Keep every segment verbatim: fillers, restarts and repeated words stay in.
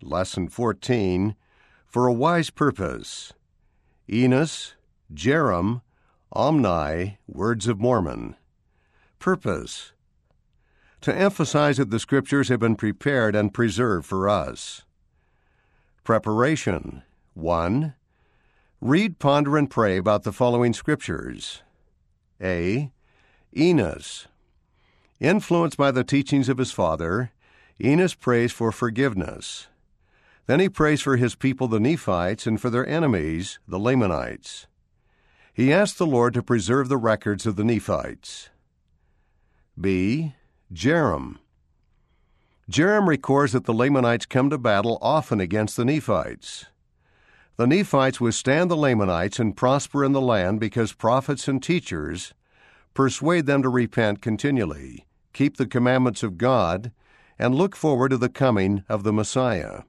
Lesson fourteen, For a Wise Purpose. Enos, Jerem, Omni, Words of Mormon. Purpose. To emphasize that the Scriptures have been prepared and preserved for us. Preparation. one. Read, ponder, and pray about the following Scriptures. A. Enos. Influenced by the teachings of his father, Enos prays for forgiveness. Then he prays for his people, the Nephites, and for their enemies, the Lamanites. He asks the Lord to preserve the records of the Nephites. B. Jerem. Jerem records that the Lamanites come to battle often against the Nephites. The Nephites withstand the Lamanites and prosper in the land because prophets and teachers persuade them to repent continually, keep the commandments of God, and look forward to the coming of the Messiah.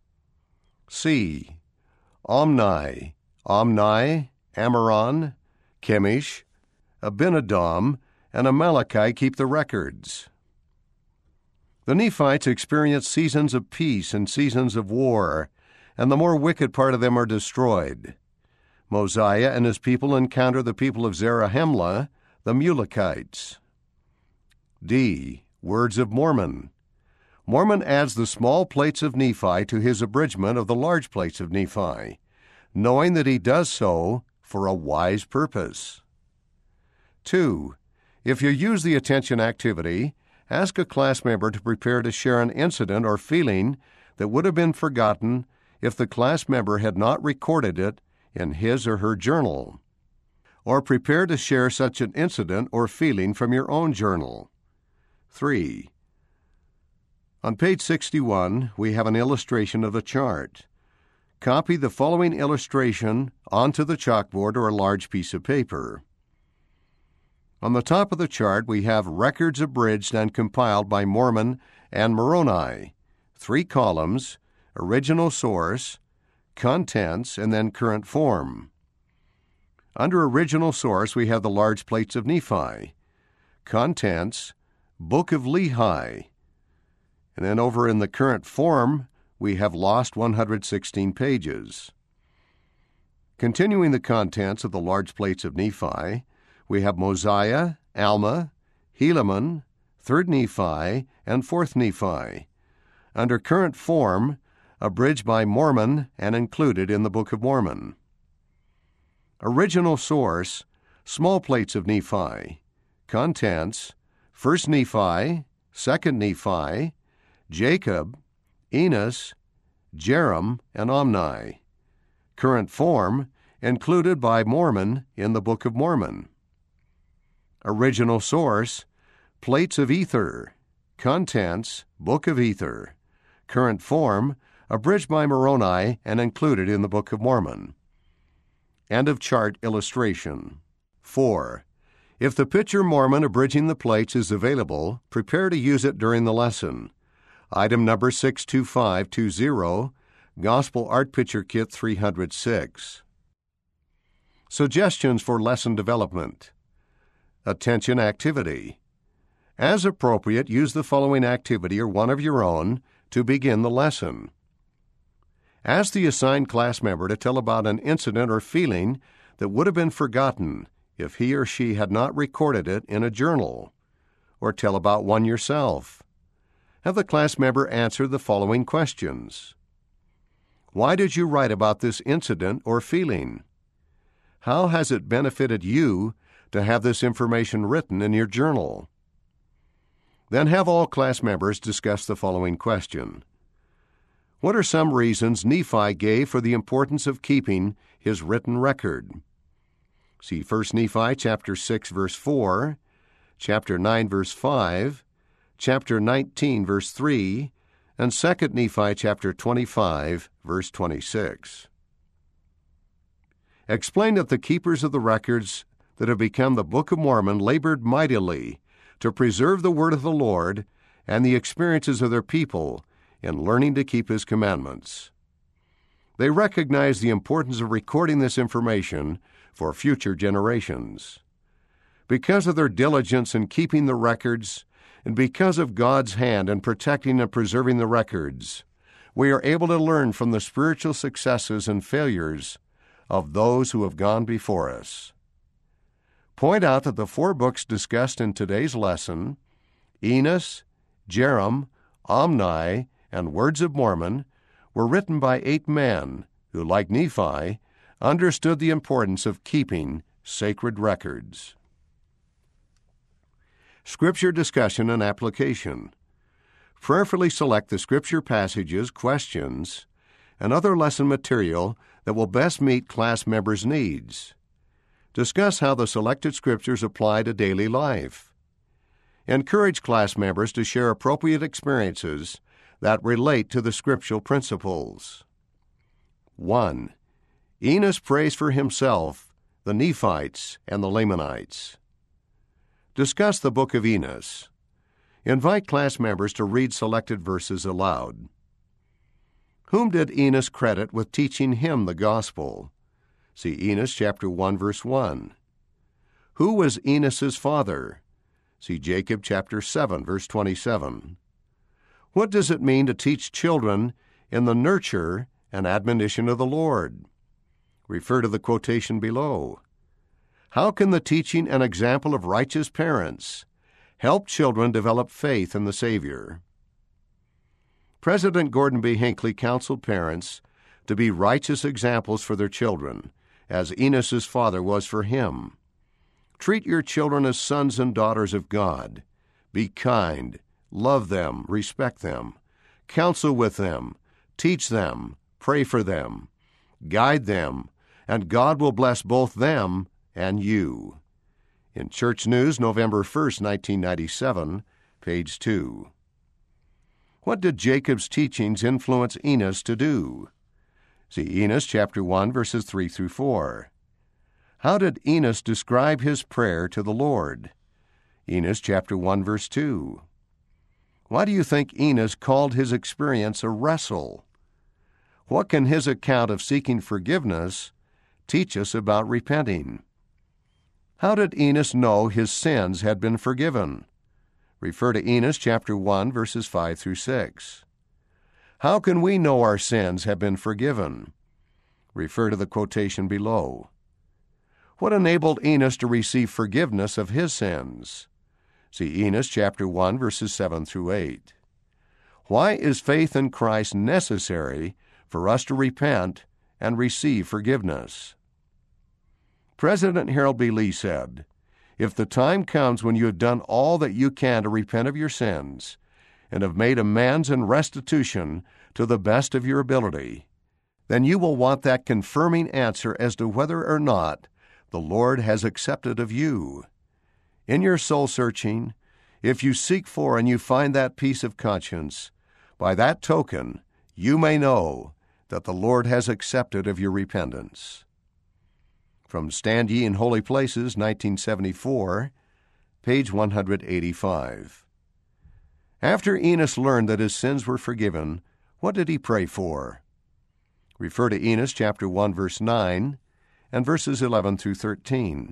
C. Omni. Omni, Amaron, Chemish, Abinadom, and Amalekite keep the records. The Nephites experience seasons of peace and seasons of war, and the more wicked part of them are destroyed. Mosiah and his people encounter the people of Zarahemla, the Mulekites. D. Words of Mormon. Mormon adds the small plates of Nephi to his abridgment of the large plates of Nephi, knowing that he does so for a wise purpose. Two. If you use the attention activity, ask a class member to prepare to share an incident or feeling that would have been forgotten if the class member had not recorded it in his or her journal. Or prepare to share such an incident or feeling from your own journal. Three. On page sixty-one, we have an illustration of the chart. Copy the following illustration onto the chalkboard or a large piece of paper. On the top of the chart, we have records abridged and compiled by Mormon and Moroni, three columns, original source, contents, and then current form. Under original source, we have the large plates of Nephi, contents, Book of Lehi, and then over in the current form, we have lost one hundred sixteen pages. Continuing the contents of the large plates of Nephi, we have Mosiah, Alma, Helaman, Third Nephi, and Fourth Nephi. Under current form, abridged by Mormon and included in the Book of Mormon. Original source, small plates of Nephi. Contents, First Nephi, Second Nephi, Jacob, Enos, Jerem, and Omni. Current form, included by Mormon in the Book of Mormon. Original source, plates of Ether. Contents, Book of Ether. Current form, abridged by Moroni and included in the Book of Mormon. End of chart illustration. Four. If the picture Mormon abridging the plates is available, prepare to use it during the lesson. Item number six two five two zero, Gospel Art Picture Kit three hundred six. Suggestions for lesson development. Attention activity. As appropriate, use the following activity or one of your own to begin the lesson. Ask the assigned class member to tell about an incident or feeling that would have been forgotten if he or she had not recorded it in a journal, or tell about one yourself. Have the class member answer the following questions. Why did you write about this incident or feeling? How has it benefited you to have this information written in your journal? Then have all class members discuss the following question. What are some reasons Nephi gave for the importance of keeping his written record? See First Nephi chapter six, verse four, chapter nine, verse five, chapter nineteen, verse three, and Second Nephi chapter twenty-five, verse twenty-six. Explain that the keepers of the records that have become the Book of Mormon labored mightily to preserve the word of the Lord and the experiences of their people in learning to keep His commandments. They recognize the importance of recording this information for future generations. Because of their diligence in keeping the records, and because of God's hand in protecting and preserving the records, we are able to learn from the spiritual successes and failures of those who have gone before us. Point out that the four books discussed in today's lesson, Enos, Jarom, Omni, and Words of Mormon, were written by eight men who, like Nephi, understood the importance of keeping sacred records. Scripture discussion and application. Prayerfully select the Scripture passages, questions, and other lesson material that will best meet class members' needs. Discuss how the selected Scriptures apply to daily life. Encourage class members to share appropriate experiences that relate to the scriptural principles. one. Enos prays for himself, the Nephites, and the Lamanites. Discuss the book of Enos. Invite class members to read selected verses aloud. Whom did Enos credit with teaching him the gospel? See Enos chapter one, verse one. Who was Enos's father? See Jacob chapter seven, verse twenty-seven. What does it mean to teach children in the nurture and admonition of the Lord? Refer to the quotation below. How can the teaching and example of righteous parents help children develop faith in the Savior? President Gordon B. Hinckley counseled parents to be righteous examples for their children, as Enos's father was for him. Treat your children as sons and daughters of God. Be kind, love them, respect them, counsel with them, teach them, pray for them, guide them, and God will bless both them and you. In Church News, November first, nineteen ninety-seven, page two. What did Jacob's teachings influence Enos to do? See Enos chapter one, verses three through four. How did Enos describe his prayer to the Lord? Enos chapter one, verse two. Why do you think Enos called his experience a wrestle? What can his account of seeking forgiveness teach us about repenting? How did Enos know his sins had been forgiven? Refer to Enos chapter one, verses five through six. How can we know our sins have been forgiven? Refer to the quotation below. What enabled Enos to receive forgiveness of his sins? See Enos chapter one, verses seven through eight. Why is faith in Christ necessary for us to repent and receive forgiveness? President Harold B. Lee said, "If the time comes when you have done all that you can to repent of your sins and have made amends and restitution to the best of your ability, then you will want that confirming answer as to whether or not the Lord has accepted of you. In your soul searching, if you seek for and you find that peace of conscience, by that token you may know that the Lord has accepted of your repentance." From Stand Ye in Holy Places, nineteen seventy-four, page one eighty-five. After Enos learned that his sins were forgiven, what did he pray for? Refer to Enos chapter one, verse nine, and verses eleven through thirteen.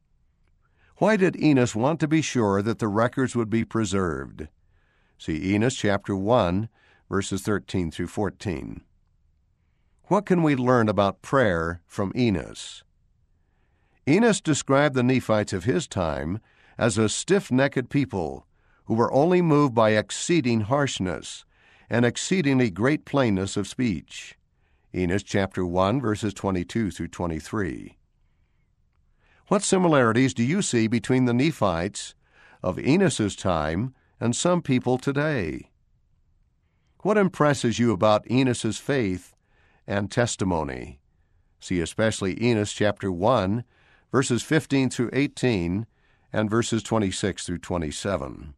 Why did Enos want to be sure that the records would be preserved? See Enos chapter one, verses thirteen through fourteen. What can we learn about prayer from Enos? Enos described the Nephites of his time as a stiff-necked people who were only moved by exceeding harshness and exceedingly great plainness of speech. Enos chapter one, verses twenty-two through twenty-three. What similarities do you see between the Nephites of Enos's time and some people today? What impresses you about Enos's faith and testimony? See especially Enos chapter one, verses fifteen through eighteen, and verses twenty-six through twenty-seven.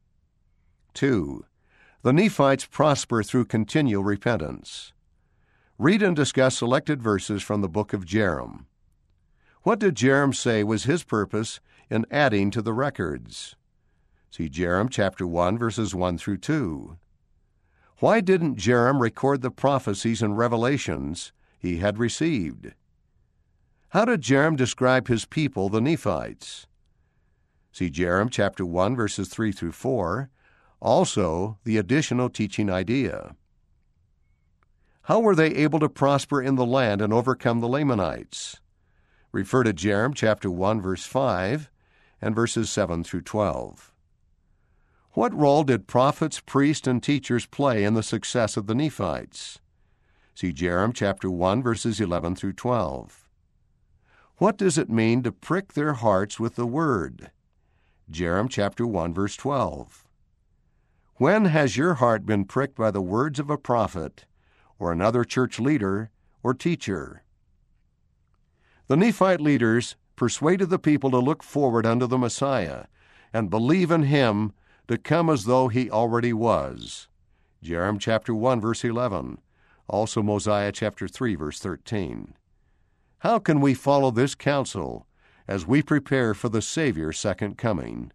Two. The Nephites prosper through continual repentance. Read and discuss selected verses from the book of Jarom. What did Jarom say was his purpose in adding to the records? See Jarom chapter one, verses one through two. Why didn't Jarom record the prophecies and revelations he had received? How did Jarom describe his people, the Nephites? See Jarom chapter one, verses three through four, also the additional teaching idea. How were they able to prosper in the land and overcome the Lamanites? Refer to Jeremiah chapter one, verse five, and verses seven through twelve. What role did prophets, priests, and teachers play in the success of the Nephites? See Jeremiah chapter one, verses eleven through twelve. What does it mean to prick their hearts with the word? Jeremiah chapter one, verse twelve. When has your heart been pricked by the words of a prophet, or another church leader, or teacher? The Nephite leaders persuaded the people to look forward unto the Messiah and believe in him to come as though he already was. Jeremiah chapter one, verse eleven. Also Mosiah chapter three, verse thirteen. How can we follow this counsel as we prepare for the Savior's second coming?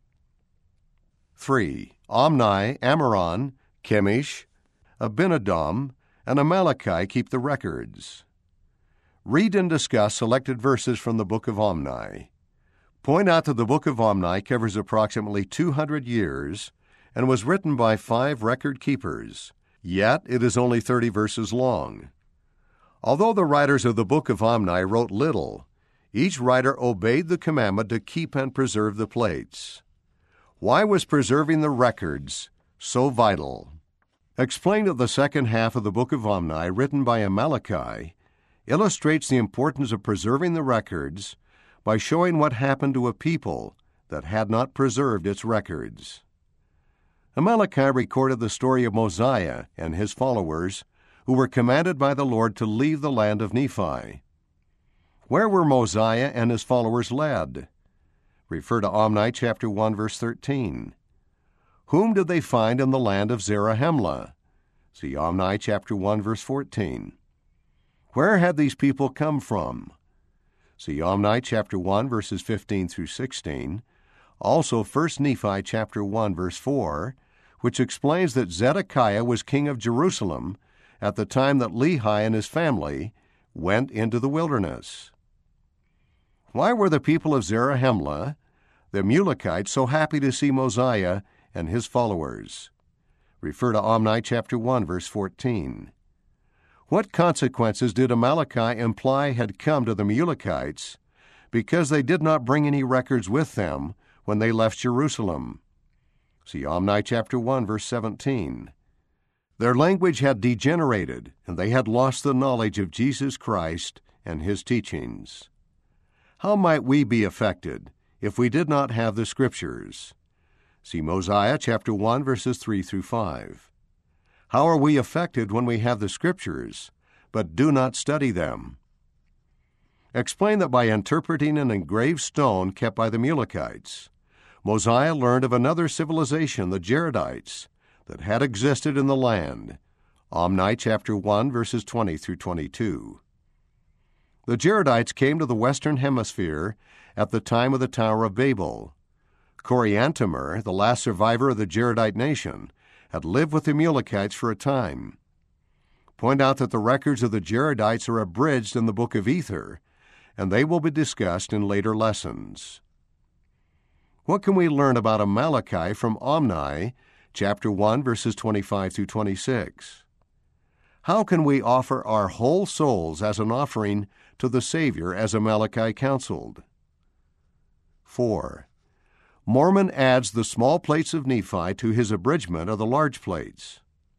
three. Omni, Amaron, Chemish, Abinadom, and Amaleki keep the records. Read and discuss selected verses from the book of Omni. Point out that the book of Omni covers approximately two hundred years and was written by five record keepers, yet it is only thirty verses long. Although the writers of the book of Omni wrote little, each writer obeyed the commandment to keep and preserve the plates. Why was preserving the records so vital? Explained that the second half of the book of Omni, written by Amaleki, illustrates the importance of preserving the records by showing what happened to a people that had not preserved its records. Amaleki recorded the story of Mosiah and his followers, who were commanded by the Lord to leave the land of Nephi. Where were Mosiah and his followers led? Refer to Omni chapter one, verse thirteen. Whom did they find in the land of Zarahemla? See Omni chapter one, verse fourteen. Where had these people come from? See Omni chapter one, verses fifteen through sixteen. Also First Nephi chapter one, verse four, which explains that Zedekiah was king of Jerusalem at the time that Lehi and his family went into the wilderness. Why were the people of Zarahemla, the Amalekites, so happy to see Mosiah and his followers? Refer to Omni chapter one, verse fourteen. What consequences did Amaleki imply had come to the Amalekites because they did not bring any records with them when they left Jerusalem? See Omni chapter one, verse seventeen. Their language had degenerated, and they had lost the knowledge of Jesus Christ and his teachings. How might we be affected if we did not have the Scriptures? See Mosiah chapter one, verses three through five. How are we affected when we have the Scriptures, but do not study them? Explain that by interpreting an engraved stone kept by the Amalekites, Mosiah learned of another civilization, the Jaredites, that had existed in the land. Omni chapter one, verses twenty through twenty-two. The Jaredites came to the western hemisphere at the time of the Tower of Babel. Coriantumr, the last survivor of the Jaredite nation, had lived with the Amalekites for a time. Point out that the records of the Jaredites are abridged in the book of Ether, and they will be discussed in later lessons. What can we learn about Amaleki from Omni chapter one, verses twenty-five through twenty-six? How can we offer our whole souls as an offering to the Savior as Amaleki counseled? four. Mormon adds the small plates of Nephi to his abridgment of the large plates.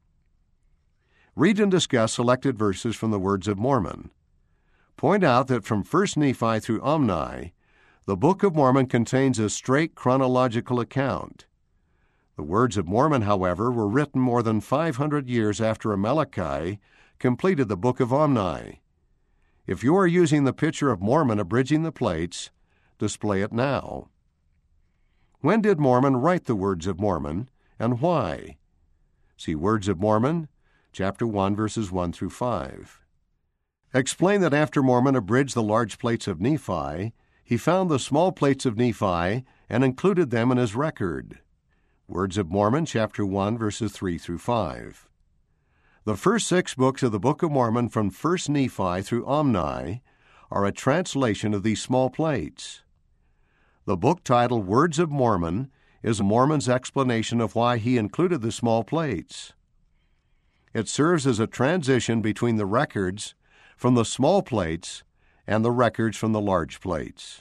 Read and discuss selected verses from the Words of Mormon. Point out that from First Nephi through Omni, the Book of Mormon contains a straight chronological account. The Words of Mormon, however, were written more than five hundred years after Amaleki completed the Book of Omni. If you are using the picture of Mormon abridging the plates, display it now. When did Mormon write the Words of Mormon, and why? See Words of Mormon, chapter one, verses one through five. Explain that after Mormon abridged the large plates of Nephi, he found the small plates of Nephi and included them in his record. Words of Mormon, chapter one, verses three through five. The first six books of the Book of Mormon from First Nephi through Omni are a translation of these small plates. The book titled Words of Mormon is Mormon's explanation of why he included the small plates. It serves as a transition between the records from the small plates and the records from the large plates.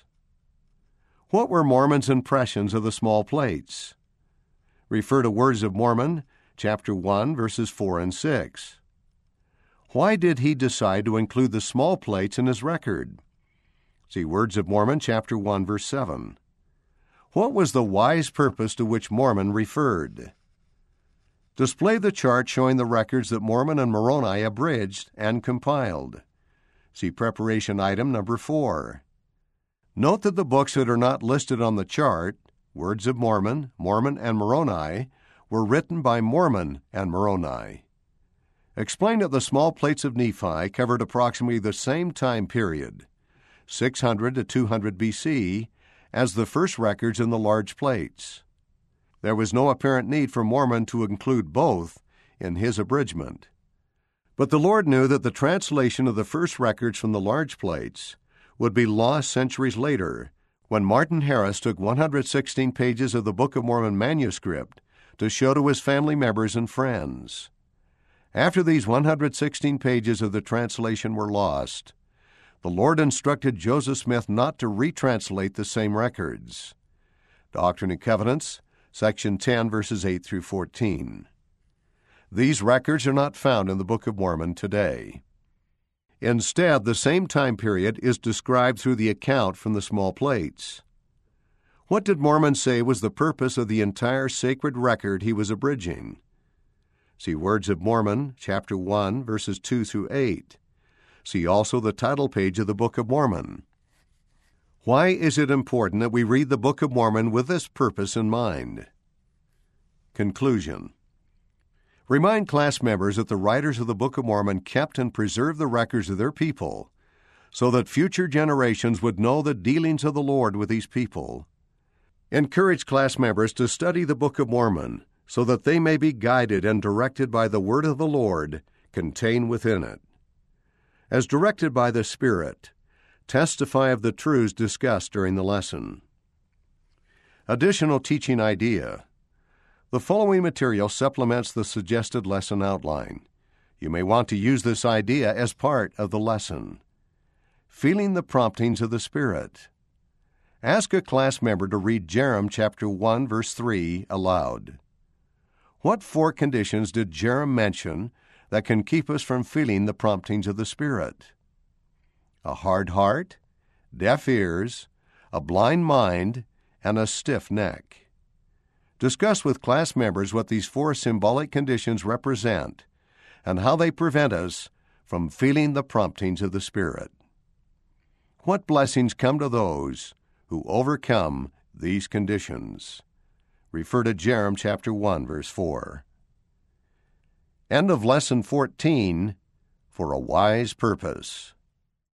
What were Mormon's impressions of the small plates? Refer to Words of Mormon, chapter one, verses four and six. Why did he decide to include the small plates in his record? See Words of Mormon, chapter one, verse seven. What was the wise purpose to which Mormon referred? Display the chart showing the records that Mormon and Moroni abridged and compiled. See preparation item number four. Note that the books that are not listed on the chart, Words of Mormon, Mormon, and Moroni, were written by Mormon and Moroni. Explain that the small plates of Nephi covered approximately the same time period, six hundred to two hundred B C, as the first records in the large plates. There was no apparent need for Mormon to include both in his abridgment. But the Lord knew that the translation of the first records from the large plates would be lost centuries later, when Martin Harris took one hundred sixteen pages of the Book of Mormon manuscript to show to his family members and friends. After these one hundred sixteen pages of the translation were lost, the Lord instructed Joseph Smith not to retranslate the same records. Doctrine and Covenants, section ten, verses eight through fourteen. These records are not found in the Book of Mormon today. Instead, the same time period is described through the account from the small plates. What did Mormon say was the purpose of the entire sacred record he was abridging? See Words of Mormon, chapter one, verses two through eight. See also the title page of the Book of Mormon. Why is it important that we read the Book of Mormon with this purpose in mind? Conclusion. Remind class members that the writers of the Book of Mormon kept and preserved the records of their people so that future generations would know the dealings of the Lord with these people. Encourage class members to study the Book of Mormon so that they may be guided and directed by the word of the Lord contained within it. As directed by the Spirit, testify of the truths discussed during the lesson. Additional teaching idea. The following material supplements the suggested lesson outline. You may want to use this idea as part of the lesson. Feeling the promptings of the Spirit. Ask a class member to read Jerem chapter one, verse three aloud. What four conditions did Jerem mention that can keep us from feeling the promptings of the Spirit? A hard heart, deaf ears, a blind mind, and a stiff neck. Discuss with class members what these four symbolic conditions represent and how they prevent us from feeling the promptings of the Spirit. What blessings come to those who overcome these conditions? Refer to Jerem chapter one, verse four. End of Lesson fourteen, For a Wise Purpose.